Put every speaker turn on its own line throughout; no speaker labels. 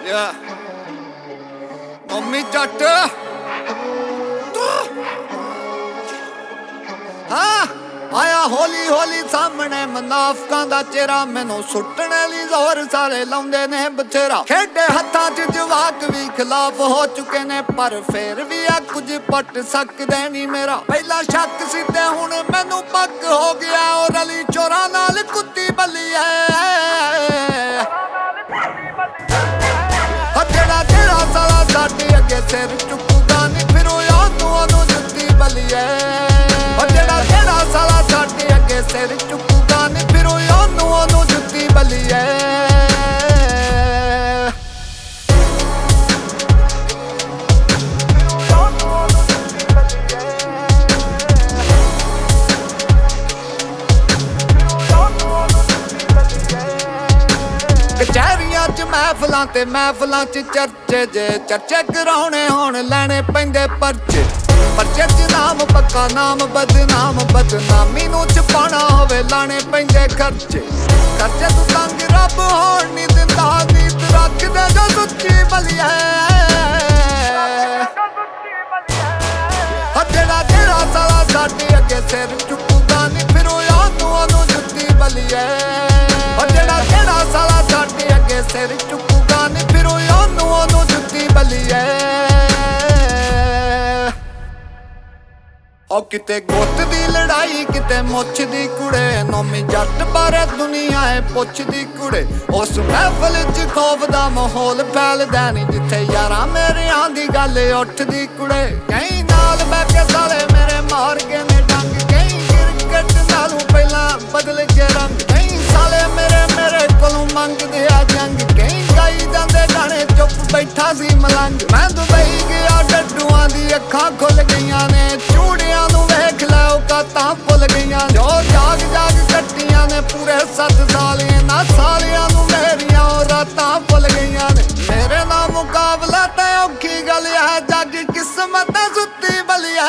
mummy ਜੱਟ ਹਾਂ ਆਇਆ ਹੌਲੀ ਹੌਲੀ ਸਾਹਮਣੇ ਮੁਨਾਫਕਾਂ ਦਾ ਚਿਹਰਾ ਮੈਨੂੰ ਸੁੱਟਣ ਲਈ ਜ਼ੋਰ ਸਾਰੇ ਲਾਉਂਦੇ ਨੇ ਬਥੇਰਾ ਖੇਡੇ ਹੱਥਾਂ 'ਚ ਜਵਾਕ ਵੀ ਖਿਲਾਫ ਹੋ ਚੁੱਕੇ ਨੇ ਪਰ ਫੇਰ ਵੀ ਆ ਕੁਝ ਪੱਟ ਸਕਦੇ ਨਹੀਂ ਮੇਰਾ ਪਹਿਲਾ ਸ਼ੱਕ ਸੀ ਤੇ ਹੁਣ ਮੈਨੂੰ ਪੱਕ ਹੋ ਗਿਆ ਉਹ ਰਲੀ ਚੋਰਾਂ ਨਾਲ ਕੁੱਤੀ ਬੱਲੀ ਐ ਜਿਹੜਾ ਸਾਲਾ ਸਾਡੇ ਅੱਗੇ ਸਿਰ ਚੁੱਕੂਗਾ ਨੀ ਫਿਰ ਉਹਨੂੰ ਜੁੱਤੀ ਬੱਲੀ ਐ ਜਿਹੜਾ ਸਾਲਾ ਸਾਡੇ ਅੱਗੇ ਸਿਰ ਚੁੱਕੂਗਾ ਨੀ ਫਿਰ ਉਹਨੂੰ ਜੁੱਤੀ ਬੱਲੀ ਐ ਕਚਹਿਰੀਆਂ 'ਚ ਮਹਿਫਲਾਂ 'ਚ ਚਰਚੇ ਜੇ ਚਰਚੇ ਕਰਾਉਣੇ ਹੋਣ ਲੈਣੇ ਪੈਂਦੇ ਪਰਚੇ 'ਚ ਨਾਮ ਪੱਕਾ ਨਾਮ ਬਦਨਾਮੀ ਨੂੰ ਛਪਾਉਣਾ ਹੋਵੇ ਲਾਣੇ ਪੈਂਦੇ ਖਰਚੇ ਤੂੰ ਤੰਗ ਰੱਬ ਹੋਣ ਨੀ ਦਿੰਦਾ ਨੀਤ ਰੱਖਦੇ ਜੋ ਸੁੱਚੀ ਬਲੀਏ ਜਿਹੜਾ ਸਾਲਾ ਸਾਡੇ ਅੱਗੇ ਸਿਰ ਚੁੱਕੂਗਾ ਨੀ ਫਿਰ ਉਹਨੂੰ ਜੁੱਤੀ ਬਲੀਏ ਜਿਹੜਾ ਸਾਲਾ ਸਾਡੇ ਅੱਗੇ ਸਿਰ ਚੁੱਕੂਗਾ ਨੀ ਫਿਰ ਉਹਨੂੰ ਜੁੱਤੀ ਬੱਲੀਏ ਉਹ ਕਿਤੇ ਗੁੱਤ ਦੀ ਲੜਾਈ ਕਿਤੇ ਮੁੱਛ ਦੀ ਕੁੜੇ ਨੌਮੀ ਜੱਟ ਬਾਰੇ ਦੁਨੀਆ ਏ ਪੁੱਛਦੀ ਕੁੜੇ ਉਸ ਮਹਿਫਲ 'ਚ ਖੌਫ ਦਾ ਮਾਹੌਲ ਫੈਲਦਾ ਨੀ ਜਿੱਥੇ ਯਾਰਾਂ ਮੇਰਿਆਂ ਦੀ ਗੱਲ ਉੱਠਦੀ ਕੁੜੇ ਕਈ ਨਾਲ ਬਹਿ ਕੇ ਸਾਲੇ ਮੇਰੇ ਮਾਰ ਗਏ ਨੇ ਡੰਗ ਕਈ ਕ੍ਰਿਕਟ ਨਾਲੋਂ ਪਹਿਲਾਂ ਬਦਲ ਕੇ ਰੰਗ ਕਈ ਸਾਲੇ ਮੇਰੇ ਕੋਲੋਂ ਮੰਗਦੇ ਆ ਜੰਗ ਕਈ ਗਾਈ ਜਾਂਦੇ ਗਾਣੇ ਚੁੱਪ ਬੈਠਾ ਸੀ ਮਲੰਗ ਮੈਂ ਦੁਬਈ ਗਿਆ ਡੱਡੂਆਂ ਦੀ ਅੱਖਾਂ ਖੁੱਲ ਗਈਆਂ ਨੇ ਚੂੜਿਆਂ ਨੂੰ ਵੇਖ ਲੈ ਔਕਾਤਾਂ ਭੁੱਲ ਗਈਆਂ ਜੋ ਜਾਗ ਕੱਟੀਆਂ ਨੇ ਪੂਰੇ 7 ਸਾਲ ਇਹਨਾਂ ਸਾਲਿਆਂ ਨੂੰ ਮੇਰੀਆਂ ਉਹ ਰਾਤਾਂ ਭੁੱਲ ਗਈਆਂ ਨੇ ਮੇਰੇ ਨਾਲ ਮੁਕਾਬਲਾ ਤੇ ਔਖੀ ਗੱਲ ਹੈ ਜੱਗ ਕਿਸਮਤ ਸੁੱਤੀ ਬਲੀਏ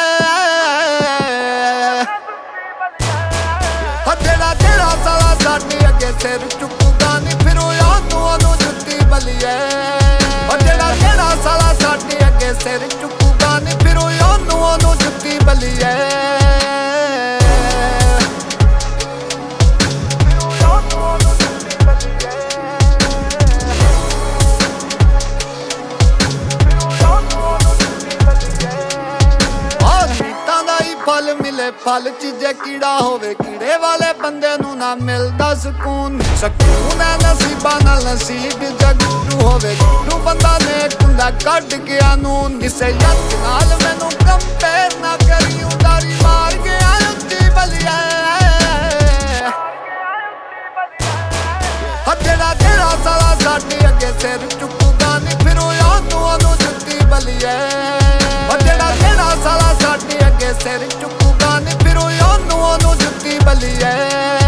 ਜਿਹੜਾ ਸਾਲਾ ਸਾਡੇ ਅੱਗੇ ਸਿਰ ਚੁੱਕੂਗਾ ਨੀ ਫਿਰ ਉਹਨੂੰ ਜੁੱਤੀ ਬੱਲੀਏ ਜਿਹੜਾ ਸਾਲਾ ਸਾਡੇ ਅੱਗੇ ਸਿਰ ਚੁੱਕੂਗਾ ਨੀ ਫਿਰ ਉਹਨੂੰ ਜੁੱਤੀ ਬੱਲੀਏ ਫਲ ਮਿਲੇ ਫਲ 'ਚ ਜੇ ਕੀੜਾ ਹੋਵੇ ਕੀੜੇ ਵਾਲੇ ਬੰਦੇ ਨੂੰ ਨਾ ਮਿਲਦਾ ਸਕੂਨ ਐ ਨਸੀਬਾਂ ਨਾਲ ਨਸੀਬ ਜਗੂ ਹੋਵੇ ਗੁੱਡੂ ਬੰਦਾ ਨੇਕ ਹੁੰਦਾ ਕੱਢ ਗਿਆ ਨੂਨ ਕਿਸੇ ਯੱਤ ਨਾਲ ਮੈਨੂੰ ਕੰਪੇਅਰ ਨਾ ਕਰੀ ਉਡਾਰੀ ਮਾਰ ਗਿਆ ਉੱਚੀ ਬਲੀਏ ਜਿਹੜਾ ਸਾਲਾ ਸਾਡੇ ਅੱਗੇ ਸਿਰ ਚੁੱਕੂਗਾ ਨੀ ਫਿਰ ਉਹਨੂੰ ਜੁੱਤੀ ਬੱਲੀਏ ਜਿਹੜਾ ਸਾਲਾ ਸਾਡੇ ਅੱਗੇ ਸਿਰ ਚੁੱਕੂਗਾ ਨੀ ਫਿਰ ਉਹਨੂੰ ਜੁੱਤੀ ਬੱਲੀਏ